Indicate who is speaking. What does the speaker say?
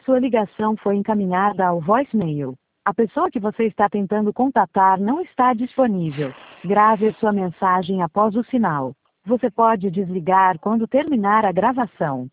Speaker 1: Sua ligação foi encaminhada ao voicemail. A pessoa que você está tentando contatar não está disponível. Grave sua mensagem após o sinal. Você pode desligar quando terminar a gravação.